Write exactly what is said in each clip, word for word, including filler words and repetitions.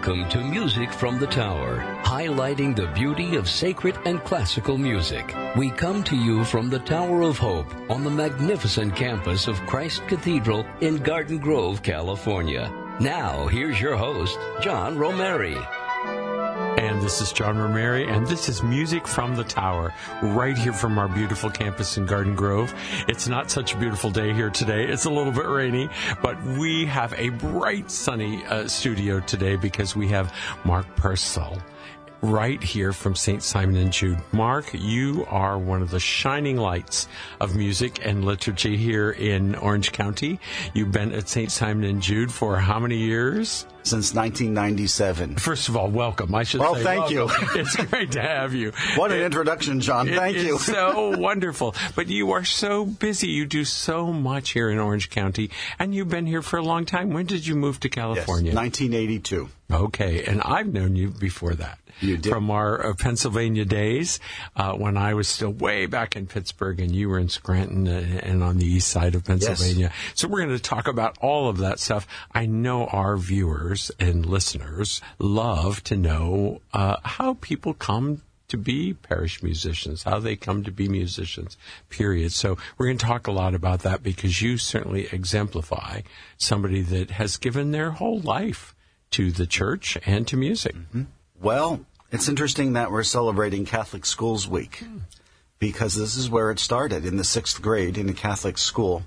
Welcome to Music from the Tower, highlighting the beauty of sacred and classical music. We come to you from the Tower of Hope on the magnificent campus of Christ Cathedral in Garden Grove, California. Now, here's your host, John Romeri. And this is John Romeri, and this is Music from the Tower, right here from our beautiful campus in Garden Grove. It's not such a beautiful day here today. It's a little bit rainy, but we have a bright, sunny uh, studio today because we have Mark Purcell right here from Saint Simon and Jude. Mark, you are one of the shining lights of music and liturgy here in Orange County. You've been at Saint Simon and Jude for how many years? Since nineteen ninety-seven. First of all, welcome. I should well, say thank welcome. you. It's great to have you. What an it, introduction, John. Thank it you. It's so wonderful. But you are so busy. You do so much here in Orange County, and you've been here for a long time. When did you move to California? Yes, nineteen eighty-two. Okay, and I've known you before that. You did. From our uh, Pennsylvania days, uh, when I was still way back in Pittsburgh and you were in Scranton uh, and on the east side of Pennsylvania. Yes. So we're going to talk about all of that stuff. I know our viewers and listeners love to know uh, how people come to be parish musicians, how they come to be musicians, period. So we're going to talk a lot about that because you certainly exemplify somebody that has given their whole life to the church and to music. Mm-hmm. Well, it's interesting that we're celebrating Catholic Schools Week because this is where it started, in the sixth grade in a Catholic school.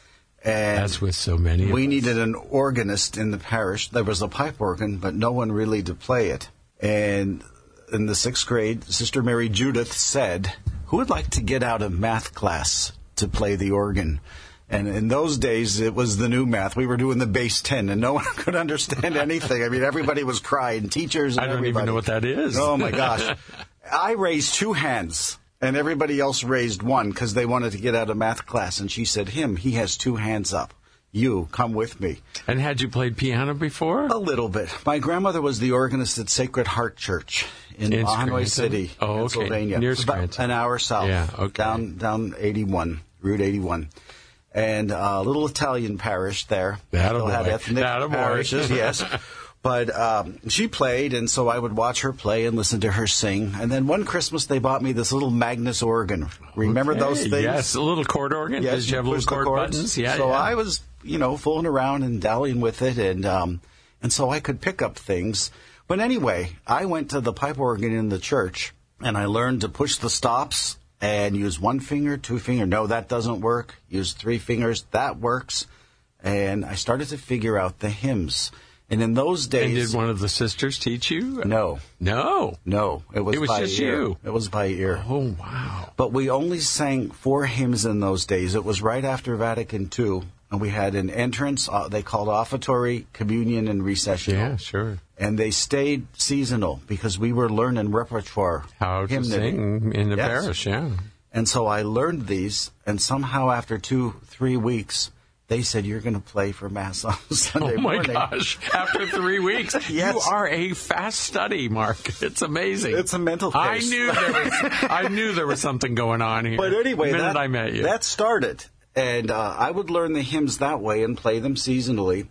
And as with so many we of us. needed an organist in the parish. There was a pipe organ, but no one really to play it. And in the sixth grade, Sister Mary Judith said, who would like to get out of math class to play the organ? And in those days, it was the new math. We were doing the base ten, and no one could understand anything. I mean, everybody was crying, teachers and I don't everybody. even know what that is. Oh, my gosh. I raised two hands, and everybody else raised one because they wanted to get out of math class. And she said, him, he has two hands up. You, come with me. And had you played piano before? A little bit. My grandmother was the organist at Sacred Heart Church in, in Mahanoy City, oh, Pennsylvania. Okay. Near It's about Scranton. an hour south, yeah, okay. down down eighty-one, Route eighty-one. And a little Italian parish there. That'll Still had ethnic That'll parishes, yes. But um, she played, and so I would watch her play and listen to her sing. And then one Christmas, they bought me this little Magnus organ. Remember okay. those things? Yes, a little chord organ. Yes, Did you have little chord buttons? Yeah. So yeah. I was, you know, fooling around and dallying with it, and um, and so I could pick up things. But anyway, I went to the pipe organ in the church, and I learned to push the stops and use one finger, two finger. No, that doesn't work. Use three fingers. That works. And I started to figure out the hymns. And in those days... And did one of the sisters teach you? No. No? No. It was, it was by just ear. you? It was by ear. Oh, wow. But we only sang four hymns in those days. It was right after Vatican Two. And we had an entrance, uh, they called offertory, communion, and recessional. Yeah, sure. And they stayed seasonal because we were learning repertoire. How to hymnody. sing in the Yes. parish, yeah. And so I learned these, and somehow after two, three weeks, they said, you're going to play for Mass on Sunday oh, my morning. gosh. After three weeks, Yes. you are a fast study, Mark. It's amazing. It's a mental case. I knew there was, I knew there was something going on here. But anyway, the minute that, I met you. that started. And uh, I would learn the hymns that way and play them seasonally.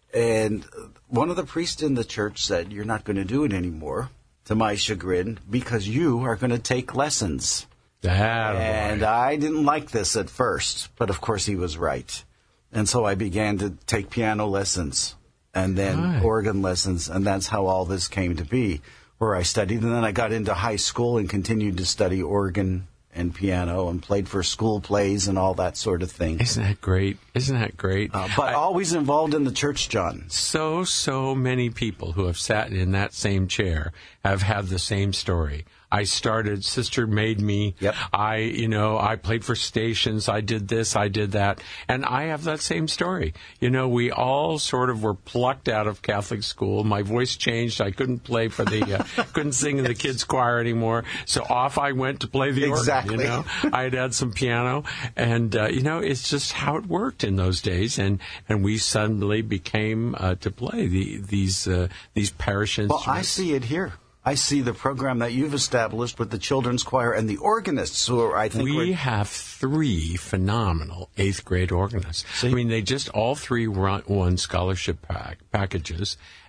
And one of the priests in the church said, you're not going to do it anymore, to my chagrin, because you are going to take lessons. That and boy. I didn't like this at first, but of course he was right. And so I began to take piano lessons and then Right. organ lessons, and that's how all this came to be, where I studied. And then I got into high school and continued to study organ and piano and played for school plays and all that sort of thing. Isn't that great? Isn't that great? Uh, but I, always involved in the church, John. So, so many people who have sat in that same chair have had the same story. I started, sister made me, Yep. I, you know, I played for stations, I did this, I did that, and I have that same story. You know, we all sort of were plucked out of Catholic school. My voice changed. I couldn't play for the, uh, couldn't sing in the kids' choir anymore, so off I went to play the Exactly. organ, you know. I had had some piano, and, uh, you know, it's just how it worked in those days, and, and we suddenly became uh, to play the, these, uh, these parish instruments. Well, I see it here. I see the program that you've established with the children's choir and the organists who are, I think... We we're... have three phenomenal eighth grade organists. See? I mean, they just all three run, won scholarship pack, packages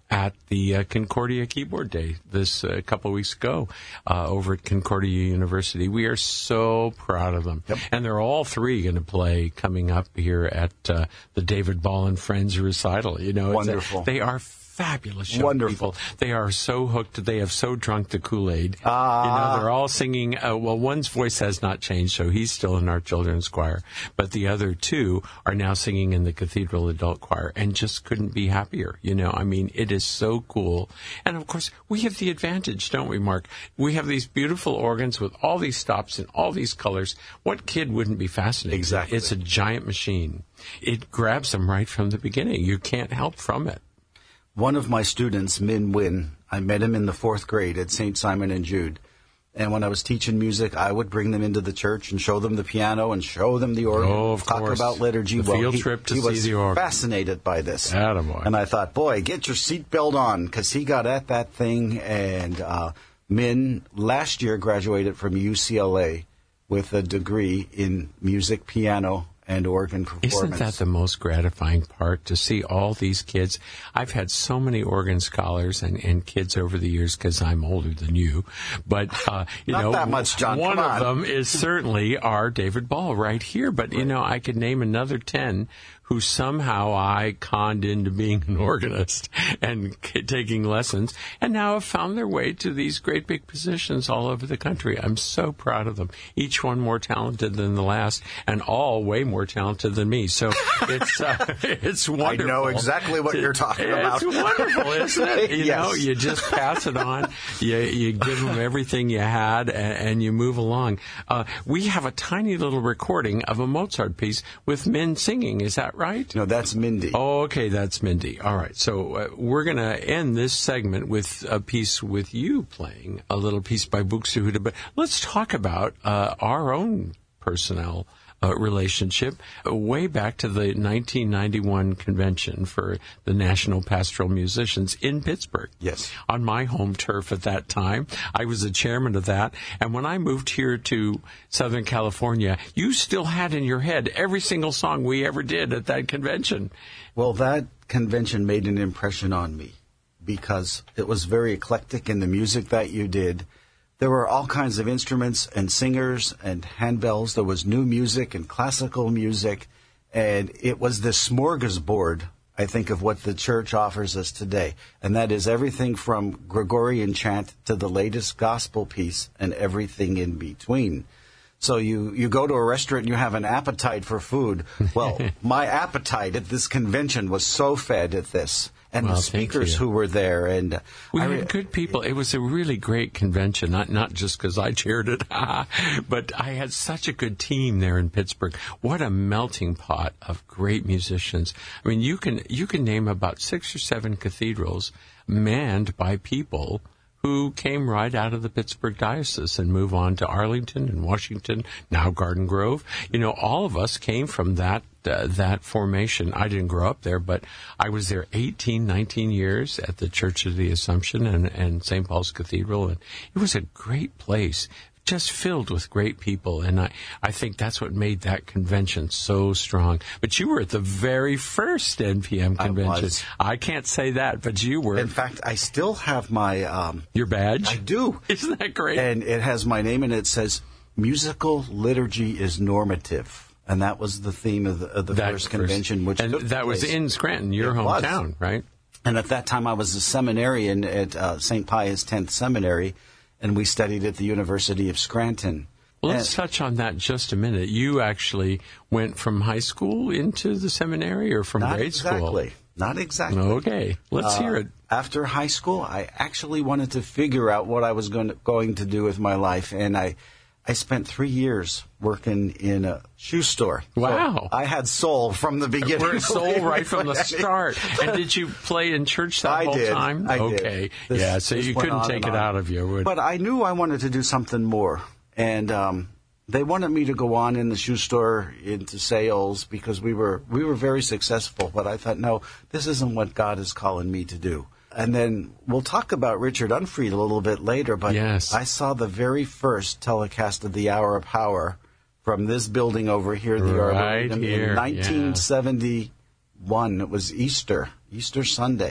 at the uh, Concordia Keyboard Day this uh, couple of weeks ago uh, over at Concordia University. We are so proud of them. Yep. And they're all three going to play coming up here at uh, the David Ball and Friends recital. You know, wonderful. A, they are fabulous young Wonderful. people. They are so hooked. They have so drunk the Kool-Aid. Ah. You know, they're all singing. Uh, well, one's voice has not changed, so he's still in our children's choir. But the other two are now singing in the Cathedral Adult Choir and just couldn't be happier. You know, I mean, it is so cool. And, of course, we have the advantage, don't we, Mark? We have these beautiful organs with all these stops and all these colors. What kid wouldn't be fascinated? Exactly. It's a giant machine. It grabs them right from the beginning. You can't help from it. One of my students, Min Win, I met him in the fourth grade at Saint Simon and Jude. And when I was teaching music, I would bring them into the church and show them the piano and show them the organ. Oh, of talk course. about liturgy. The well, field he, trip to he see was the organ. fascinated by this. Attaboy. And I thought, boy, get your seatbelt on, because he got at that thing. And uh, Min last year graduated from U C L A with a degree in music, piano, and organ performance. Isn't that the most gratifying part, to see all these kids? I've had so many organ scholars and, and kids over the years, because I'm older than you. But, uh, you Not know, that much, John. one Come of on. them is certainly our David Ball right here. But, you know, I could name another ten who somehow I conned into being an organist and k- taking lessons, and now have found their way to these great big positions all over the country. I'm so proud of them. Each one more talented than the last, and all way more talented than me. So it's uh, it's wonderful. I know exactly what to, you're talking about. It's wonderful, isn't it? You Yes. know, you just pass it on. You you give them everything you had, and, and you move along. Uh, we have a tiny little recording of a Mozart piece with men singing. Is that right? No, that's Mindy. Oh, okay, that's Mindy. All right, so uh, we're going to end this segment with a piece with you playing, a little piece by Buxtehude. But let's talk about uh, our own personnel uh, relationship uh, way back to the nineteen ninety-one convention for the National Pastoral Musicians in Pittsburgh. Yes. On my home turf at that time. I was the chairman of that. And when I moved here to Southern California, you still had in your head every single song we ever did at that convention. Well, that convention made an impression on me because it was very eclectic in the music that you did. There were all kinds of instruments and singers and handbells. There was new music and classical music. And it was this smorgasbord, I think, of what the church offers us today. And that is everything from Gregorian chant to the latest gospel piece and everything in between. So you, you go to a restaurant and you have an appetite for food. Well, my appetite at this convention was so fed at this. And well, the speakers who were there. And we I, had good people. It was a really great convention, not not just because I chaired it, but I had such a good team there in Pittsburgh. What a melting pot of great musicians. I mean, you can you can name about six or seven cathedrals manned by people who came right out of the Pittsburgh diocese and move on to Arlington and Washington, now Garden Grove. You know, all of us came from that uh, that formation. I didn't grow up there, but I was there eighteen, nineteen years at the Church of the Assumption and, and Saint Paul's Cathedral, and it was a great place, just filled with great people, and I, I think that's what made that convention so strong. But you were at the very first N P M convention. I was. I can't say that, but you were. In fact, I still have my... Um, Your badge? I do. Isn't that great? And it has my name in it. It says, Musical Liturgy is Normative. And that was the theme of the, of the that first convention, which and took that was place. in Scranton, your It hometown, was. right? And at that time, I was a seminarian at uh, Saint Pius X Seminary, and we studied at the University of Scranton. Well, let's And- touch on that just a minute. You actually went from high school into the seminary, or from Not grade exactly. Not exactly. school? Okay, let's Uh, hear it. After high school, I actually wanted to figure out what I was going to, going to do with my life, and I I spent three years working in a shoe store. Wow. So I had soul from the beginning. We're soul right from the start. And did you play in church that I whole did. time? I did. okay. This- yeah, so this you went couldn't on take and it on. out of you. Would But I knew I wanted to do something more, and um, they wanted me to go on in the shoe store into sales because we were we were very successful. But I thought, no, this isn't what God is calling me to do. And then we'll talk about Richard Unfried a little bit later. But Yes. I saw the very first telecast of the Hour of Power from this building over here, the Right Arboretum, here, in nineteen seventy-one. It was Easter, Easter Sunday.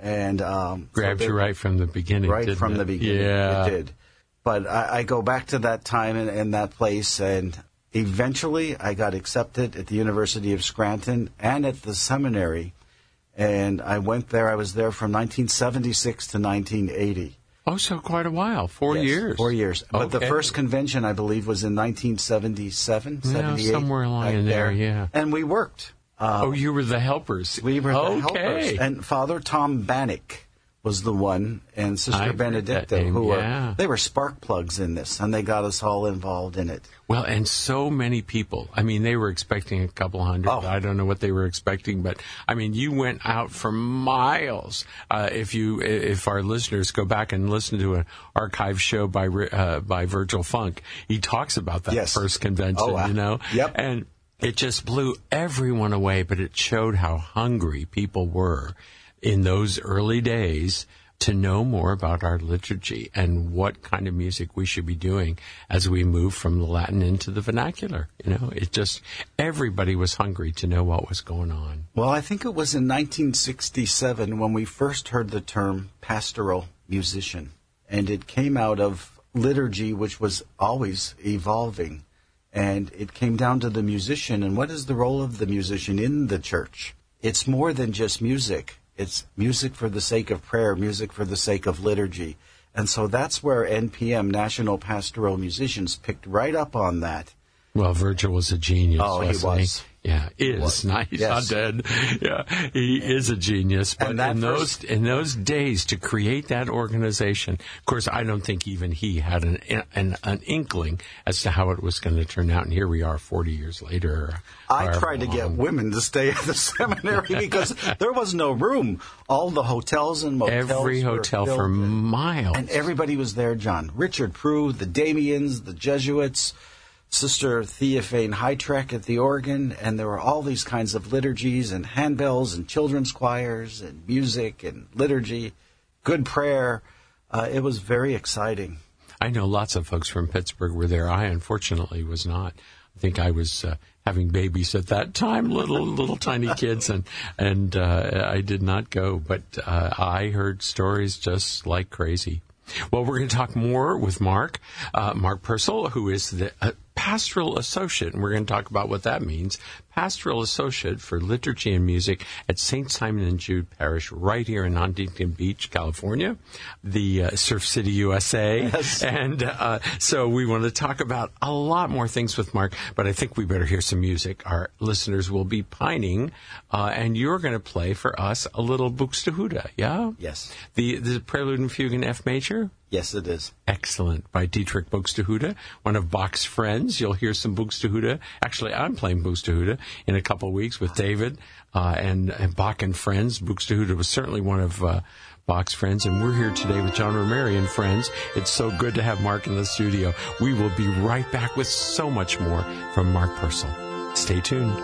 And um, grabbed so they, you right from the beginning. Right didn't from it? the beginning, yeah. it did. But I, I go back to that time and, and that place, and eventually I got accepted at the University of Scranton and at the seminary. And I went there. I was there from nineteen seventy-six to nineteen eighty. Oh, so quite a while. Four Yes, years. Four years. Okay. But the first convention, I believe, was in nineteen seventy-seven, yeah, seventy-eight. somewhere along in there, yeah. And we worked. Uh, oh, you were the helpers. We were the okay. helpers. And Father Tom Bannock was the one, and Sister I heard that Benedicta, name, who yeah. were, they were spark plugs in this, and they got us all involved in it. Well, and so many people. I mean, they were expecting a couple hundred. Oh. I don't know what they were expecting, but I mean, you went out for miles. Uh, if you, if our listeners go back and listen to an archive show by uh, by Virgil Funk, he talks about that Yes. first convention. Oh, wow. You know, Yep. and it just blew everyone away. But it showed how hungry people were in those early days to know more about our liturgy and what kind of music we should be doing as we move from the Latin into the vernacular. You know, it just, everybody was hungry to know what was going on. Well, I think it was in nineteen sixty-seven when we first heard the term pastoral musician, and it came out of liturgy, which was always evolving, and it came down to the musician, and what is the role of the musician in the church? It's more than just music. It's music for the sake of prayer, music for the sake of liturgy. And so that's where N P M, National Pastoral Musicians, picked right up on that. Well, Virgil was a genius. Oh, he wasn't was. Yeah, is was. not. He's Yes. not dead. Yeah, he is a genius. But And that in first- those in those days, to create that organization, of course, I don't think even he had an an, an inkling as to how it was going to turn out. And here we are, forty years later. I however tried to get long. women to stay at the seminary because there was no room. All the hotels and motels Every were hotel filled, for miles. and everybody was there, John. Richard Prue, the Damians, the Jesuits, Sister Theophane Heitrek at the organ, and there were all these kinds of liturgies and handbells and children's choirs and music and liturgy, good prayer. Uh, it was very exciting. I know lots of folks from Pittsburgh were there. I unfortunately was not. I think I was uh, having babies at that time, little little tiny kids, and and uh, I did not go. But uh, I heard stories just like crazy. Well, we're going to talk more with Mark, uh, Mark Purcell, who is the uh, pastoral associate, and we're going to talk about what that means. Pastoral associate for liturgy and music at Saint Simon and Jude Parish, right here in Huntington Beach, California, the uh, Surf City, U S A. Yes. And uh, so we want to talk about a lot more things with Mark, but I think we better hear some music. Our listeners will be pining, uh, and you're going to play for us a little Buxtehude, yeah? Yes. The the Prelude and Fugue in F major? Yes, it is. Excellent. By Dietrich Buxtehude, one of Bach's friends. You'll hear some Buxtehude. Actually, I'm playing Buxtehude in a couple of weeks with David uh, and, and Bach and friends. Buxtehude was certainly one of uh, Bach's friends, and we're here today with John Romeri and friends. It's so good to have Mark in the studio. We will be right back with so much more from Mark Purcell. Stay tuned.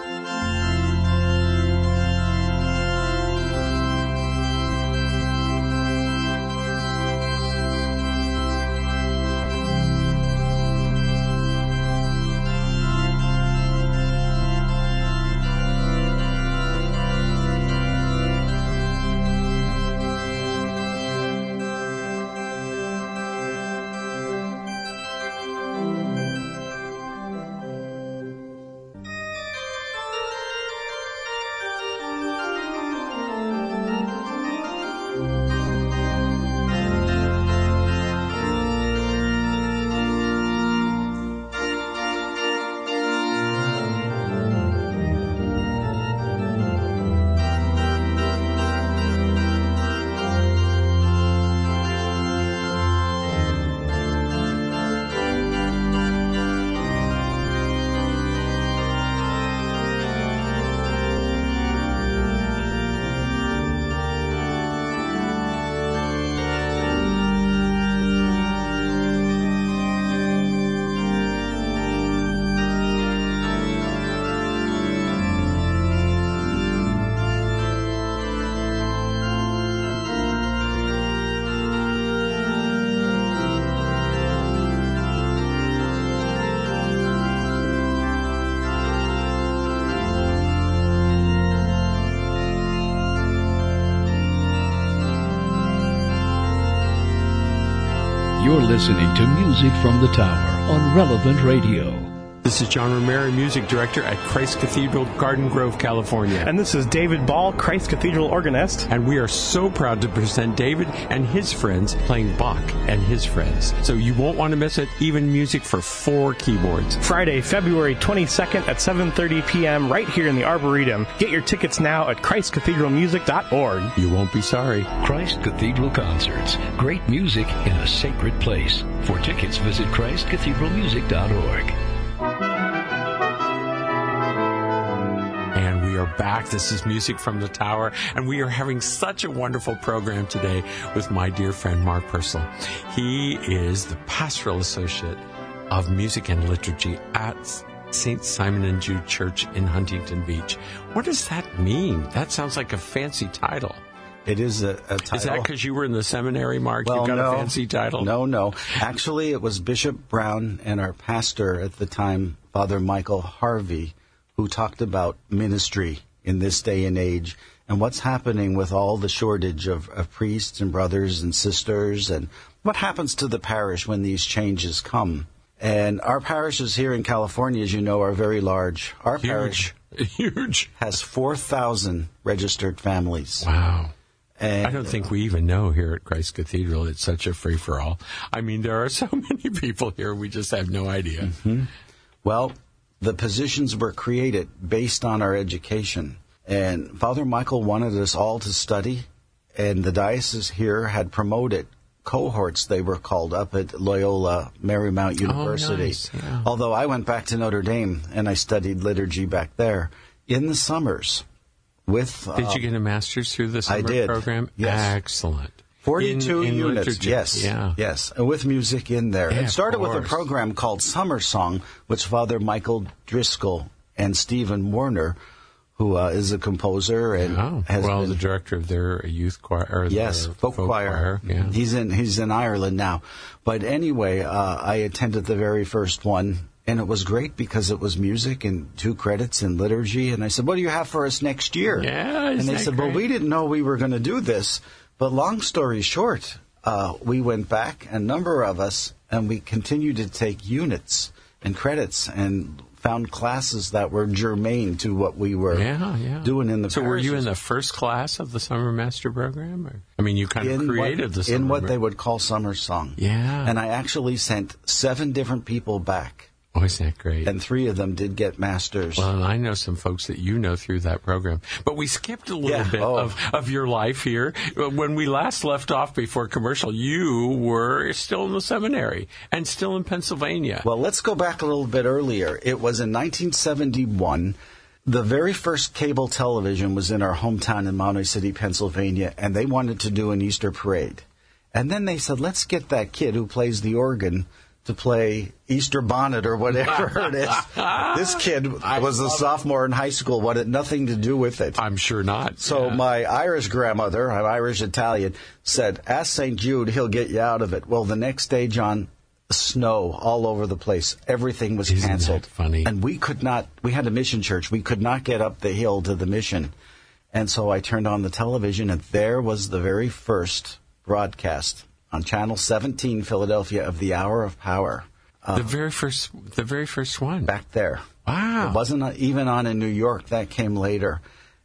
You're listening to Music from the Tower on Relevant Radio. This is John Romero, Music Director at Christ Cathedral, Garden Grove, California. And this is David Ball, Christ Cathedral organist. And we are so proud to present David and his friends playing Bach and his friends. So you won't want to miss it, even music for four keyboards. Friday, February twenty-second at seven thirty p.m. right here in the Arboretum. Get your tickets now at christ cathedral music dot org. You won't be sorry. Christ Cathedral Concerts. Great music in a sacred place. For tickets, visit christ cathedral music dot org. And we are back. This is Music from the Tower, and we are having such a wonderful program today with my dear friend Mark Purcell. He is the pastoral associate of music and liturgy at Saint Simon and Jude Church in Huntington Beach. What does that mean? That sounds like a fancy title. It is a, a title. Is that because you were in the seminary, Mark? Well, you got no, a fancy title? No, no. Actually, it was Bishop Brown and our pastor at the time, Father Michael Harvey, who talked about ministry in this day and age and what's happening with all the shortage of, of priests and brothers and sisters and what happens to the parish when these changes come. And our parishes here in California, as you know, are very large. Our Huge. parish Huge. has four thousand registered families. Wow. And I don't think we even know here at Christ Cathedral. It's such a free-for-all. I mean, there are so many people here, we just have no idea. Mm-hmm. Well, the positions were created based on our education. And Father Michael wanted us all to study, and the diocese here had promoted cohorts, they were called, up at Loyola Marymount University. Oh, nice. Yeah. Although I went back to Notre Dame, and I studied liturgy back there. In the summers, with... Did uh, you get a master's through the summer I did. program? Yes. Excellent. forty-two in, in units, liturgy. yes, Yeah. yes, and with music in there. Yeah, it started of with a course. program called Summer Song, which Father Michael Driscoll and Stephen Warner, who uh, is a composer and Oh, has well, been, the director of their youth choir. Or yes, their folk, folk choir. choir. Yeah. He's in he's in Ireland now. But anyway, uh, I attended the very first one. And it was great because it was music and two credits in liturgy. And I said, what do you have for us next year? Yeah, and isn't they that said, great? well, we didn't know we were going to do this. But long story short, uh, we went back, a number of us, and we continued to take units and credits and found classes that were germane to what we were Yeah, yeah. doing in the So were you in parishes. the first class of the Summer Master Program? Or? I mean, you kind of in created what, the Summer in what Ma- they would call Summer Song. Yeah. And I actually sent seven different people back. Oh, isn't that great? And three of them did get masters. Well, and I know some folks that you know through that program. But we skipped a little Yeah, bit oh. of, of your life here. When we last left off before commercial, you were still in the seminary and still in Pennsylvania. Well, let's go back a little bit earlier. It was in nineteen seventy-one. The very first cable television was in our hometown in Monterey City, Pennsylvania, and they wanted to do an Easter parade. And then they said, let's get that kid who plays the organ to play Easter Bonnet or whatever it is. This kid was a sophomore in high school, wanted nothing to do with it. I'm sure not. So Yeah. my Irish grandmother, I'm Irish-Italian, said, ask Saint Jude, he'll get you out of it. Well, the next day, John, snow all over the place. Everything was Isn't canceled. that funny? And we could not, we had a mission church. We could not get up the hill to the mission. And so I turned on the television, and there was the very first broadcast on Channel seventeen, Philadelphia, of the Hour of Power. Uh, the very first, the very first one. back there. Wow. It wasn't even on in New York. That came later.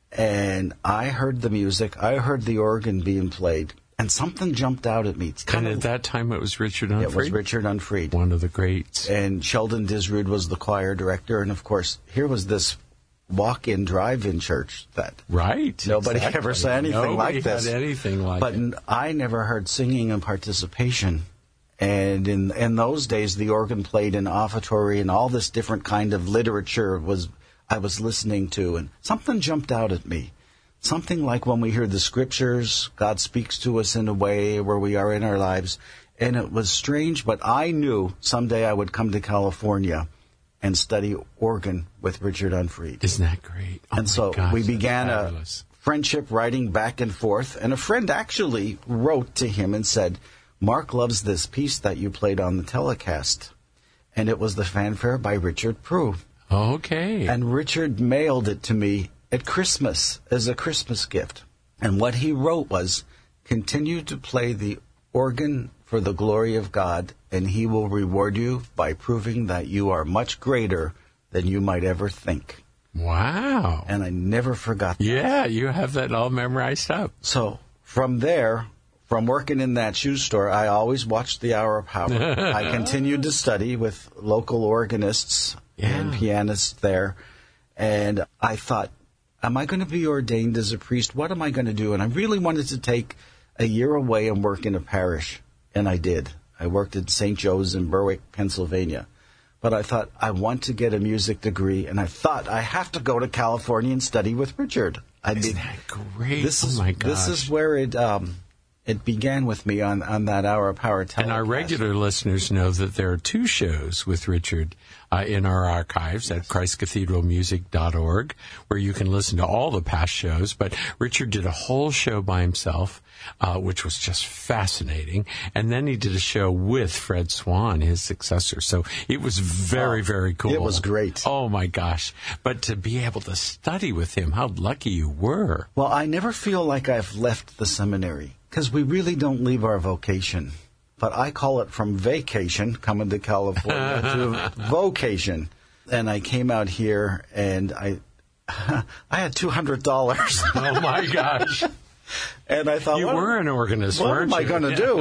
And I heard the music. I heard the organ being played. And something jumped out at me. It's And kind at of, that time, it was Richard Unfried. it was Richard Unfried. One of the greats. And Sheldon Disrud was the choir director. And, of course, here was this walk-in, drive-in church that Right. nobody exactly. ever saw anything Nobody like this. had anything like but it. n- I never heard singing and participation. And in in those days, the organ played in offertory, and all this different kind of literature was I was listening to, and something jumped out at me. Something like when we hear the scriptures, God speaks to us in a way where we are in our lives. And it was strange, but I knew someday I would come to California and study organ with Richard Unfried. Isn't that great? Oh And my so gosh, we that's began a fabulous. friendship, writing back and forth. And a friend actually wrote to him and said, Mark loves this piece that you played on the telecast. And it was the fanfare by Richard Prue. Okay. And Richard mailed it to me at Christmas as a Christmas gift. And what he wrote was, continue to play the organ for the glory of God, and He will reward you by proving that you are much greater than you might ever think. Wow. And I never forgot that. Yeah, you have that all memorized up. So from there, from working in that shoe store, I always watched the Hour of Power. I continued to study with local organists yeah. and pianists there. And I thought, am I going to be ordained as a priest? What am I going to do? And I really wanted to take a year away and work in a parish. And I did. I worked at Saint Joe's in Berwick, Pennsylvania. But I thought, I want to get a music degree. And I thought, I have to go to California and study with Richard. I Isn't mean, that great? This oh, is, my gosh. This is where it... Um, It began with me on, on that Hour of Power telecast. And our regular listeners know that there are two shows with Richard uh, in our archives at christ cathedral music dot org, where you can listen to all the past shows. But Richard did a whole show by himself, uh, which was just fascinating. And then he did a show with Fred Swan, his successor. So it was very, oh, very cool. It was great. Oh, my gosh. But to be able to study with him, how lucky you were. Well, I never feel like I've left the seminary. Because we really don't leave our vocation. But I call it from vacation, coming to California, to vocation. And I came out here, and I I had two hundred dollars. Oh, my gosh. And I thought, you what, were an organist, what weren't am you? I going to do?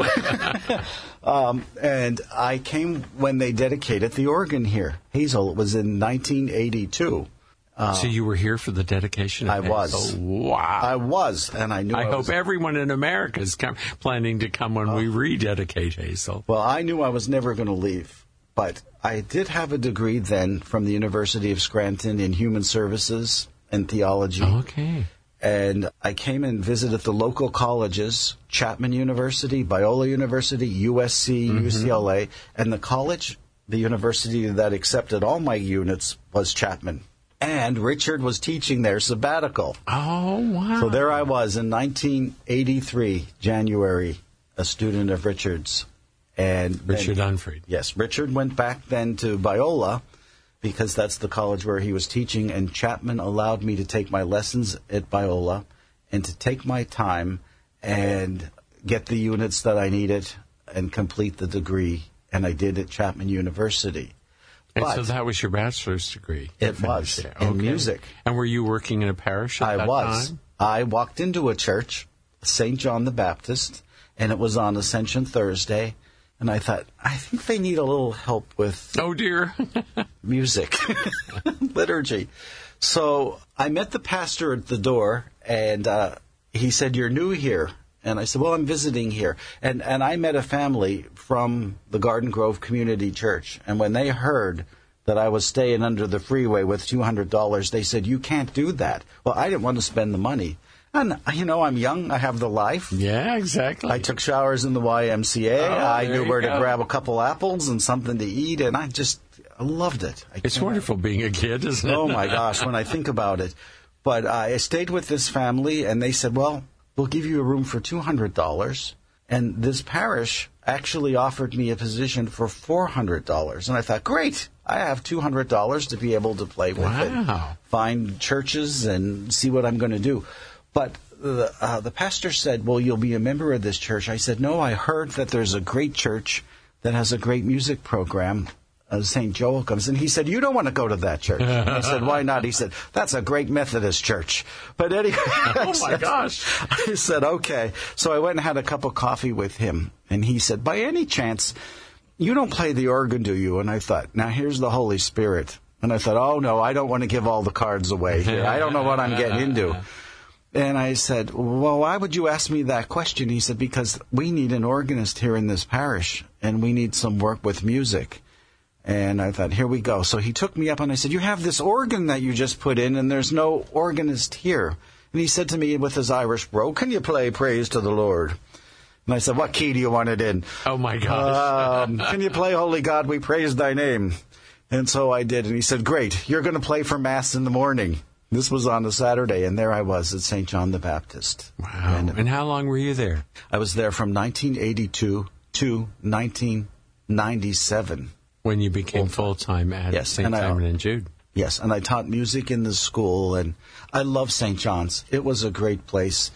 um, and I came when they dedicated the organ here. Hazel, it was in nineteen eighty-two. Uh, so you were here for the dedication? I was. Oh, wow. I was, and I knew I, I hope was, everyone in America is com- planning to come when uh, we rededicate Hazel. Well, I knew I was never going to leave, but I did have a degree then from the University of Scranton in human services and theology. Okay. And I came and visited the local colleges, Chapman University, Biola University, U S C, mm-hmm. U C L A, and the college, the university that accepted all my units was Chapman. And Richard was teaching their sabbatical. Oh, wow. So there I was in nineteen eighty-three, January, a student of Richard's. And Richard then, Unfried. Yes. Richard went back then to Biola because that's the college where he was teaching. And Chapman allowed me to take my lessons at Biola and to take my time and get the units that I needed and complete the degree. And I did at Chapman University. And but so that was your bachelor's degree? It was, there. in okay. music. And were you working in a parish at I that was. time? I walked into a church, Saint John the Baptist, and it was on Ascension Thursday, and I thought, I think they need a little help with oh dear music, liturgy. So I met the pastor at the door, and uh, he said, "You're new here." And I said, well, I'm visiting here. And and I met a family from the Garden Grove Community Church. And when they heard that I was staying under the freeway with two hundred dollars, they said, you can't do that. Well, I didn't want to spend the money. And, you know, I'm young. I have the life. Yeah, exactly. I took showers in the Y M C A. Oh, I knew where go. to grab a couple apples and something to eat. And I just I loved it. I it's wonderful being a kid, isn't it? Oh, my gosh, when I think about it. But uh, I stayed with this family, and they said, well, we'll give you a room for two hundred dollars. And this parish actually offered me a position for four hundred dollars. And I thought, great, I have two hundred dollars to be able to play with wow. it, find churches and see what I'm going to do. But the, uh, the pastor said, well, you'll be a member of this church. I said, no, I heard that there's a great church that has a great music program. Uh, Saint Joel comes, and he said, you don't want to go to that church. And I said, why not? He said, that's a great Methodist church. But anyway, oh my said, gosh. I said, okay. So I went and had a cup of coffee with him, and he said, by any chance, you don't play the organ, do you? And I thought, now here's the Holy Spirit. And I thought, oh no, I don't want to give all the cards away here. I don't know what I'm getting into. And I said, well, why would you ask me that question? He said, because we need an organist here in this parish, and we need some work with music. And I thought, here we go. So he took me up, and I said, you have this organ that you just put in, and there's no organist here. And he said to me with his Irish brogue, can you play Praise to the Lord? And I said, what key do you want it in? Oh, my gosh. um, can you play Holy God, we praise thy name? And so I did. And he said, great, you're going to play for Mass in the morning. This was on a Saturday, and there I was at Saint John the Baptist. Wow. And, and how long were you there? I was there from nineteen eighty-two to nineteen ninety-seven. When you became full-time at yes, Saint Simon and Jude. Yes, and I taught music in the school, and I love Saint John's. It was a great place.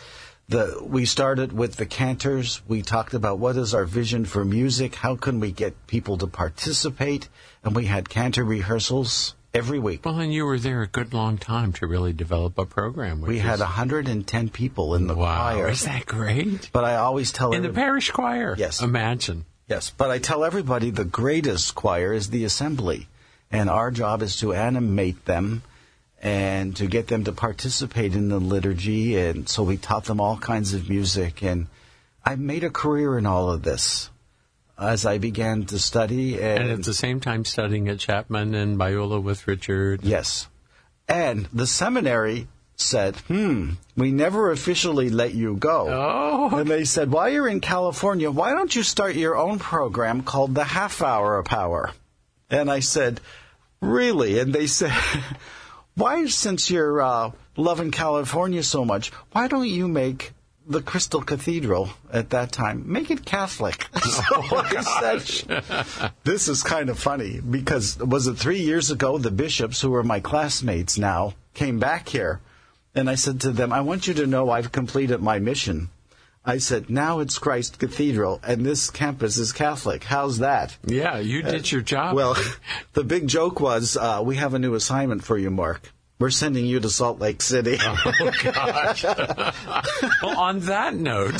The, we started with the cantors. We talked about what is our vision for music, how can we get people to participate, and we had cantor rehearsals every week. Well, and you were there a good long time to really develop a program. We had one hundred ten people in the wow, choir. Is that great? But I always tell In the parish choir? Yes. Imagine. Yes, but I tell everybody the greatest choir is the assembly, and our job is to animate them and to get them to participate in the liturgy, and so we taught them all kinds of music, and I made a career in all of this as I began to study. And, and at the same time studying at Chapman and Biola with Richard. Yes. And the seminary said, hmm, we never officially let you go. Oh. And they said, while you're in California, why don't you start your own program called the Half Hour of Power? And I said, really? And they said... Why, since you're uh, loving California so much, why don't you make the Crystal Cathedral at that time, make it Catholic? So oh, I said, this is kind of funny, because was it three years ago, the bishops, who are my classmates now, came back here, and I said to them, I want you to know I've completed my mission. I said, now it's Christ Cathedral, and this campus is Catholic. How's that? Yeah, you did uh, your job. Well, the big joke was, uh, we have a new assignment for you, Mark. We're sending you to Salt Lake City. Oh, gosh. Well, on that note,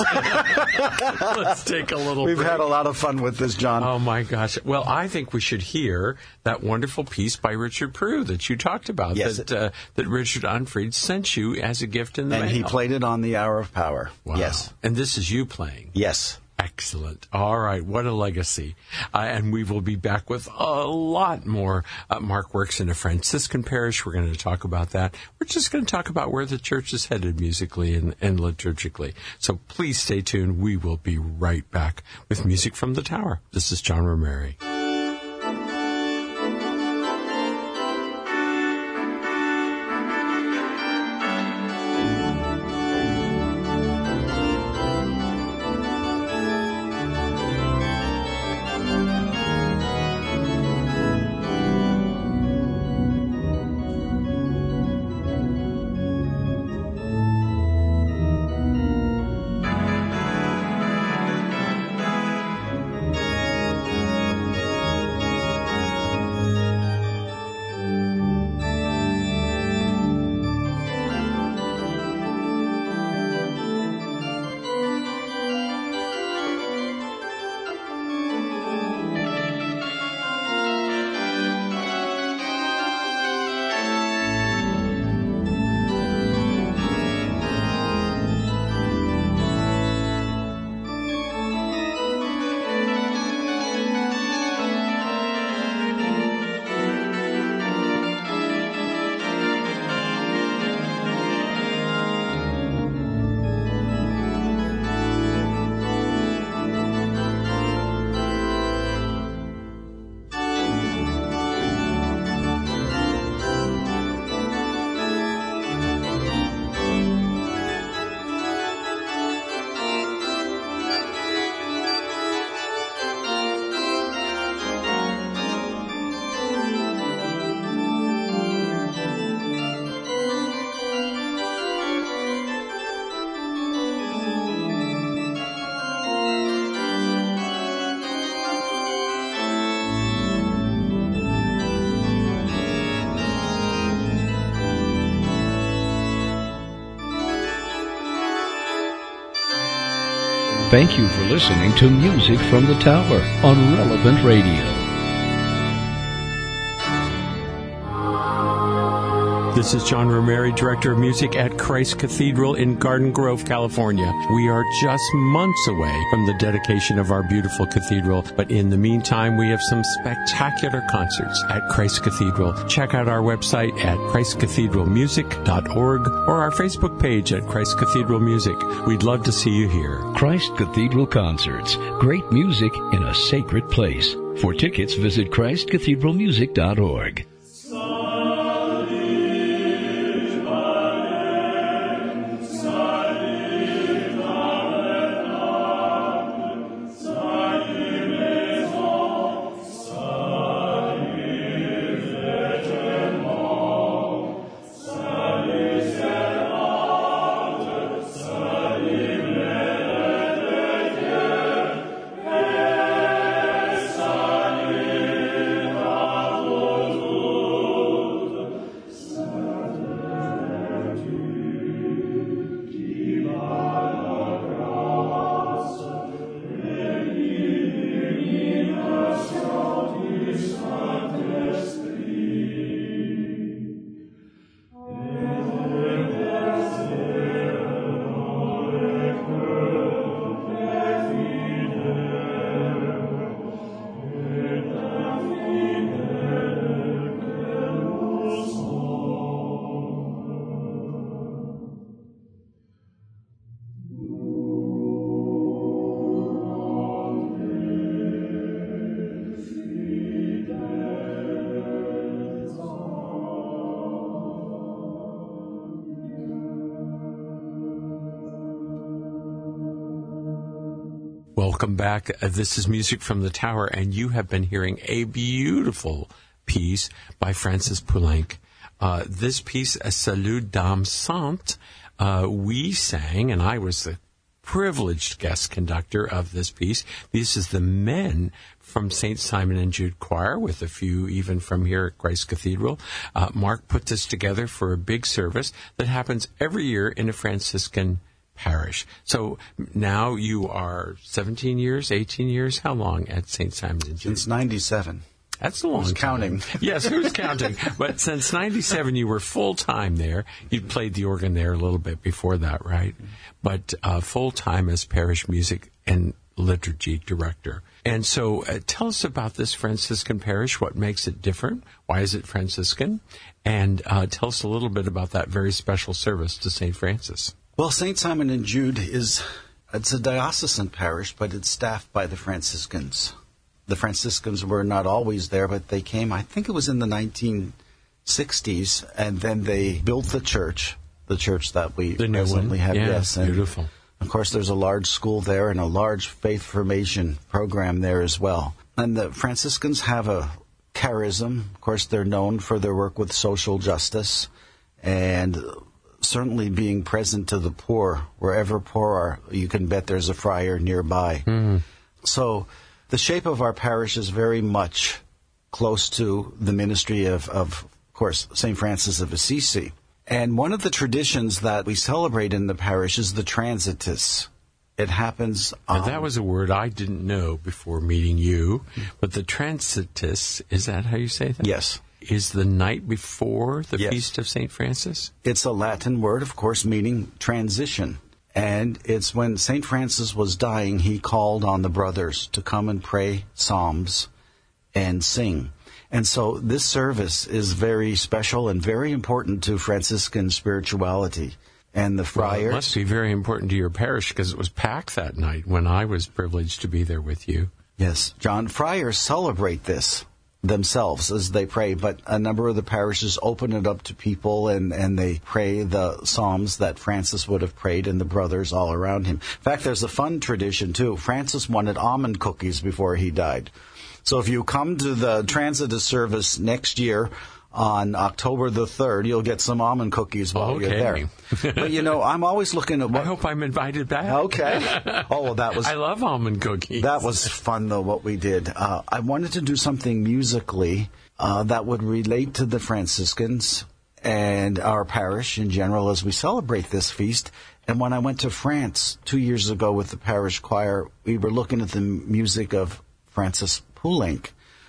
let's take a little We've break. had a lot of fun with this, John. Oh, my gosh. Well, I think we should hear that wonderful piece by Richard Prue that you talked about, yes, that uh, that Richard Unfried sent you as a gift in the and mail. And he played it on the Hour of Power. Wow. Yes. And this is you playing. Yes. Excellent. All right. What a legacy. Uh, and we will be back with a lot more. Uh, Mark works in a Franciscan parish. We're going to talk about that. We're just going to talk about where the church is headed musically and, and liturgically. So please stay tuned. We will be right back with Music from the Tower. This is John Romeri. Thank you for listening to Music from the Tower on Relevant Radio. This is John Romeri, Director of Music at Christ Cathedral in Garden Grove, California. We are just months away from the dedication of our beautiful cathedral, but in the meantime, we have some spectacular concerts at Christ Cathedral. Check out our website at christ cathedral music dot org or our Facebook page at Christ Cathedral Music. We'd love to see you here. Christ Cathedral Concerts. Great music in a sacred place. For tickets, visit christ cathedral music dot org. Salut, Welcome back. Uh, this is Music from the Tower, and you have been hearing a beautiful piece by Francis Poulenc. Uh, this piece, A Salut d'âme sainte, uh, we sang, and I was the privileged guest conductor of this piece. This is the men from Saint Simon and Jude Choir, with a few even from here at Christ Cathedral. Uh, Mark put this together for a big service that happens every year in a Franciscan parish. So now you are seventeen years, eighteen years? How long at Saint Simon and Jude? Since ninety-seven. That's a long Who's time. counting? Yes, who's counting? But since ninety-seven, you were full-time there. You played the organ there a little bit before that, right? But uh, full-time as parish music and liturgy director. And so uh, tell us about this Franciscan parish, what makes it different, why is it Franciscan, and uh, tell us a little bit about that very special service to Saint Francis. Well, Saint Simon and Jude is, it's a diocesan parish, but it's staffed by the Franciscans. The Franciscans were not always there, but they came, I think it was in the nineteen sixties, and then they built the church, the church that we the new presently one. have. Yeah, yes, and beautiful. of course, there's a large school there and a large faith formation program there as well. And the Franciscans have a charism. Of course, they're known for their work with social justice and certainly being present to the poor. Wherever poor are, you can bet there's a friar nearby. Mm-hmm. So the shape of our parish is very much close to the ministry of, of, of course, Saint Francis of Assisi. And one of the traditions that we celebrate in the parish is the Transitus. It happens on... Now, that was a word I didn't know before meeting you, but the Transitus, is that how you say that? Yes. Is the night before the Yes. Feast of Saint Francis? It's a Latin word, of course, meaning transition. And it's when Saint Francis was dying, he called on the brothers to come and pray psalms and sing. And so this service is very special and very important to Franciscan spirituality. And the friars... Well, it must be very important to your parish because it was packed that night when I was privileged to be there with you. Yes, John, friars celebrate this themselves as they pray, but a number of the parishes open it up to people and, and they pray the psalms that Francis would have prayed and the brothers all around him. In fact, there's a fun tradition, too. Francis wanted almond cookies before he died. So if you come to the Transitus service next year on October the third, you'll get some almond cookies while Okay. you're there. But, you know, I'm always looking at what... I hope I'm invited back. Okay. Oh, well, that was... I love almond cookies. That was fun, though, what we did. Uh, I wanted to do something musically uh, that would relate to the Franciscans and our parish in general as we celebrate this feast. And when I went to France two years ago with the parish choir, we were looking at the music of Francis Poulenc.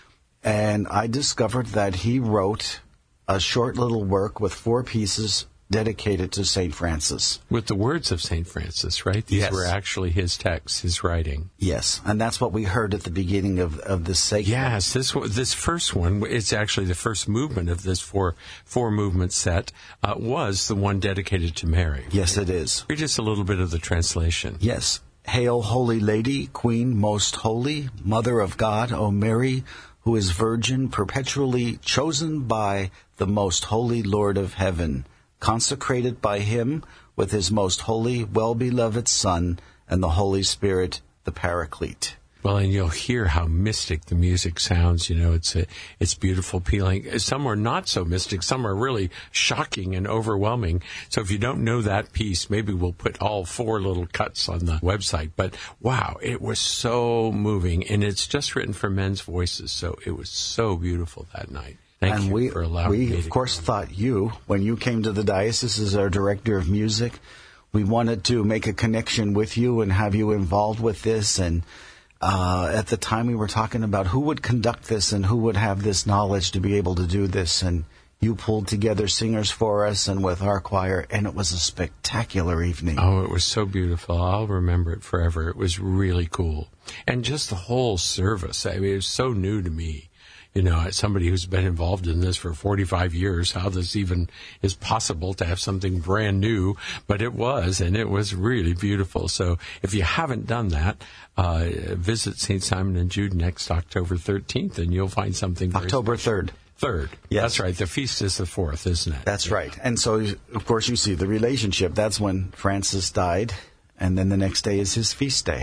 And I discovered that he wrote a short little work with four pieces dedicated to Saint Francis. With the words of Saint Francis, right? These Yes. were actually his texts, his writing. Yes, and that's what we heard at the beginning of, of this segment. Yes, this one- this first one, it's actually the first movement of this four four movement set, uh, was the one dedicated to Mary. Yes, it is. Read us a little bit of the translation. Yes. Hail, Holy Lady, Queen most holy, Mother of God, O Mary, who is virgin, perpetually chosen by the most holy Lord of heaven, consecrated by him with his most holy, well-beloved Son, and the Holy Spirit, the Paraclete. Well, and you'll hear how mystic the music sounds. You know, it's a, it's beautiful, appealing. Some are not so mystic. Some are really shocking and overwhelming. So if you don't know that piece, maybe we'll put all four little cuts on the website. But wow, it was so moving, and it's just written for men's voices. So it was so beautiful that night. Thank and you we, for allowing we me of to course, come. thought you, when you came to the diocese as our director of music, we wanted to make a connection with you and have you involved with this. And uh, at the time, we were talking about who would conduct this and who would have this knowledge to be able to do this. And you pulled together singers for us and with our choir, and it was a spectacular evening. Oh, it was so beautiful. I'll remember it forever. It was really cool. And just the whole service, I mean, it was so new to me. You know, as somebody who's been involved in this for forty-five years, how this even is possible to have something brand new. But it was, and it was really beautiful. So if you haven't done that, uh, visit Saint Simon and Jude next October thirteenth, and you'll find something very October special. third. Third. Yes. That's right. The feast is the fourth, isn't it? That's right. And so, of course, you see the relationship. That's when Francis died, and then the next day is his feast day.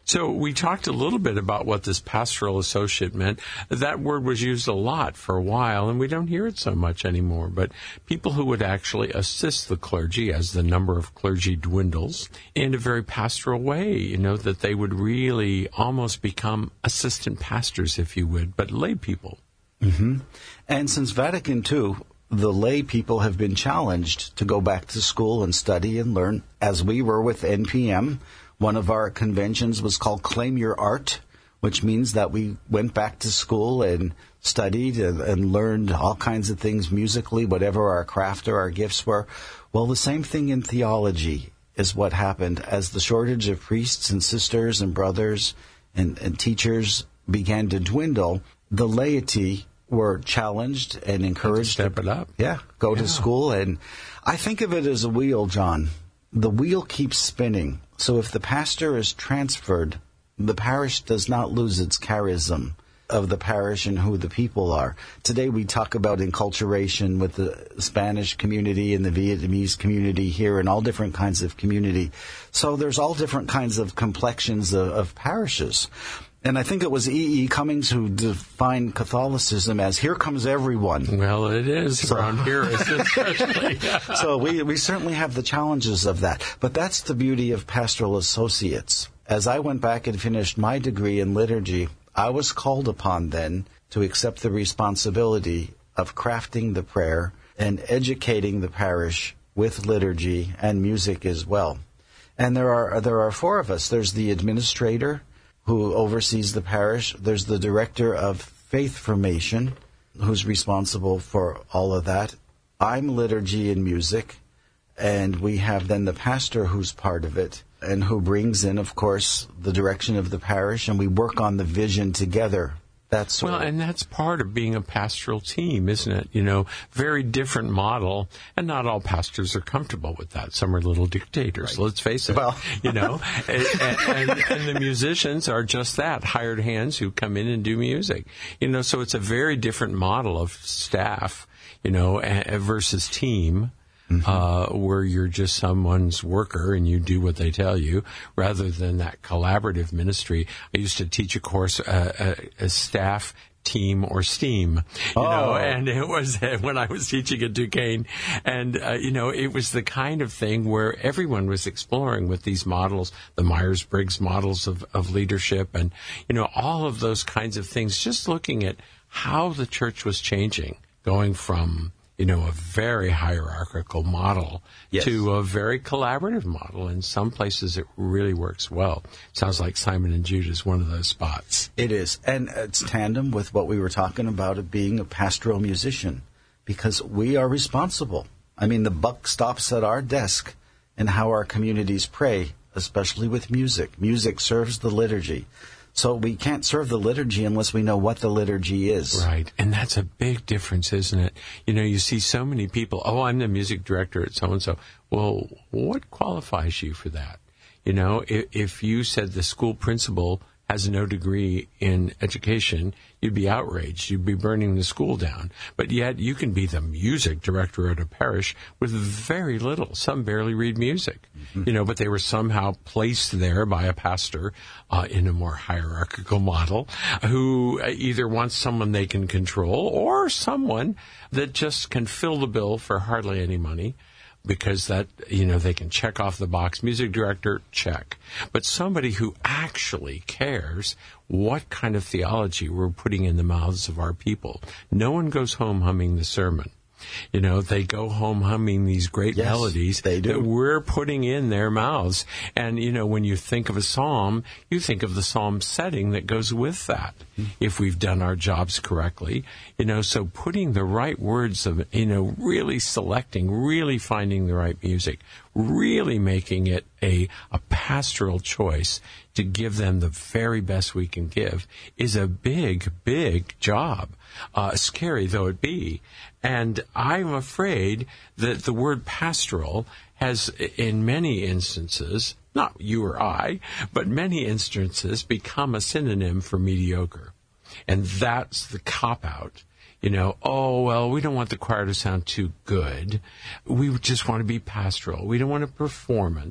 So we talked a little bit about what this pastoral associate meant. That word was used a lot for a while, and we don't hear it so much anymore. But people who would actually assist the clergy as the number of clergy dwindles in a very pastoral way, you know, that they would really almost become assistant pastors, if you would, but lay people. Mm-hmm. And since Vatican Two, the lay people have been challenged to go back to school and study and learn, as we were with N P M. One of our conventions was called Claim Your Art, which means that we went back to school and studied and, and learned all kinds of things musically, whatever our craft or our gifts were. Well, the same thing in theology is what happened. As the shortage of priests and sisters and brothers and, and teachers began to dwindle, the laity were challenged and encouraged to step it up. Yeah, go yeah. to school. And I think of it as a wheel, John. The wheel keeps spinning. So if the pastor is transferred, the parish does not lose its charism of the parish and who the people are. Today we talk about enculturation with the Spanish community and the Vietnamese community here and all different kinds of community. So there's all different kinds of complexions of, of parishes. And I think it was E E. Cummings who defined Catholicism as, here comes everyone. Well, it is so, around here, especially. So we, we certainly have the challenges of that. But that's the beauty of pastoral associates. As I went back and finished my degree in liturgy, I was called upon then to accept the responsibility of crafting the prayer and educating the parish with liturgy and music as well. And there are there are four of us. There's the administrator, who oversees the parish. There's the director of faith formation, who's responsible for all of that. I'm liturgy and music, and we have then the pastor who's part of it, and who brings in, of course, the direction of the parish, and we work on the vision together. That's well, and that's part of being a pastoral team, isn't it? You know, very different model, and not all pastors are comfortable with that. Some are little dictators, right. Let's face it. Well, you know, and, and, and the musicians are just that, hired hands who come in and do music. You know, so it's a very different model of staff, you know, versus team. Mm-hmm. Uh, where you're just someone's worker and you do what they tell you, rather than that collaborative ministry. I used to teach a course, uh, a, a staff team or STEAM, you oh. know, and it was when I was teaching at Duquesne, and uh, you know, it was the kind of thing where everyone was exploring with these models, the Myers-Briggs models of, of leadership, and you know, all of those kinds of things. Just looking at how the church was changing, going from you know, a very hierarchical model yes. to a very collaborative model. In some places, it really works well. Sounds like Simon and Jude is one of those spots. It is. And it's tandem with what we were talking about of being a pastoral musician, because we are responsible. I mean, the buck stops at our desk and how our communities pray, especially with music. Music serves the liturgy. So we can't serve the liturgy unless we know what the liturgy is. Right. And that's a big difference, isn't it? You know, you see so many people, oh, I'm the music director at so-and-so. Well, what qualifies you for that? You know, if, if you said the school principal has no degree in education, you'd be outraged. You'd be burning the school down. But yet you can be the music director at a parish with very little. Some barely read music, mm-hmm. you know, but they were somehow placed there by a pastor uh, in a more hierarchical model who either wants someone they can control or someone that just can fill the bill for hardly any money. Because that, you know, they can check off the box. Music director, check. But somebody who actually cares what kind of theology we're putting in the mouths of our people. No one goes home humming the sermon. You know, they go home humming these great yes, melodies they do. that we're putting in their mouths. And, you know, when you think of a psalm, you think of the psalm setting that goes with that, mm-hmm. if we've done our jobs correctly. You know, so putting the right words of, you know, really selecting, really finding the right music, really making it a, a pastoral choice to give them the very best we can give is a big, big job, uh, scary though it be. And I'm afraid that the word pastoral has, in many instances, not you or I, but many instances, become a synonym for mediocre. And that's the cop-out. You know, oh, well, we don't want the choir to sound too good. We just want to be pastoral. We don't want a performance.